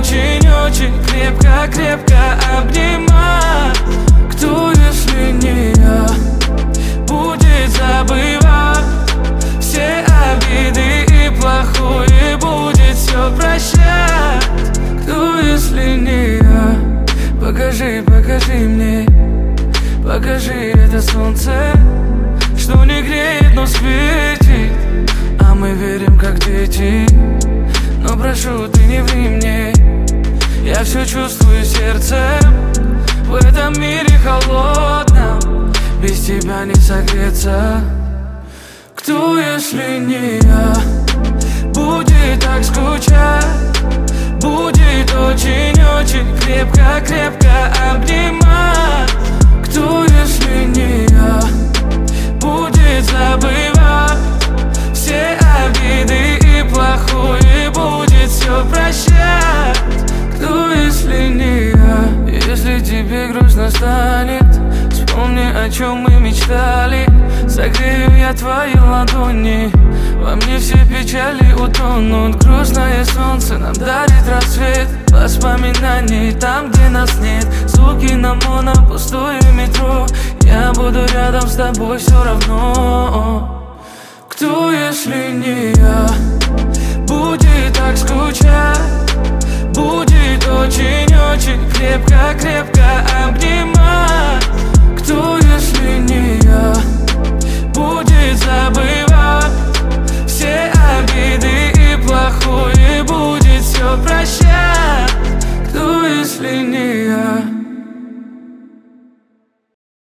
очень-очень крепко-крепко обнимать. Кто, если не я, будет забывать все обиды и плохое, будет все прощать? Кто, если не я? Покажи, покажи мне, покажи это солнце, что не греет, но светит, а мы верим, как дети. Но прошу, ты не ври мне, я все чувствую сердцем. В этом мире холодном без тебя не согреться. Кто, если не я, будет так скучать, будет очень-очень крепко-крепко обнимать? Кто, если не я, будет забывать все обиды и плохое, будет все прощать? Кто, если не я? Если тебе грустно станет, вспомни, о чем мы мечтали. Согрею я твои ладони, во мне все печали утонут. Грустное солнце нам дарит рассвет, воспоминаний там, где нас нет. Звуки на моно, пустое метро, я буду рядом с тобой все равно. Кто, если не я, будет так скучать,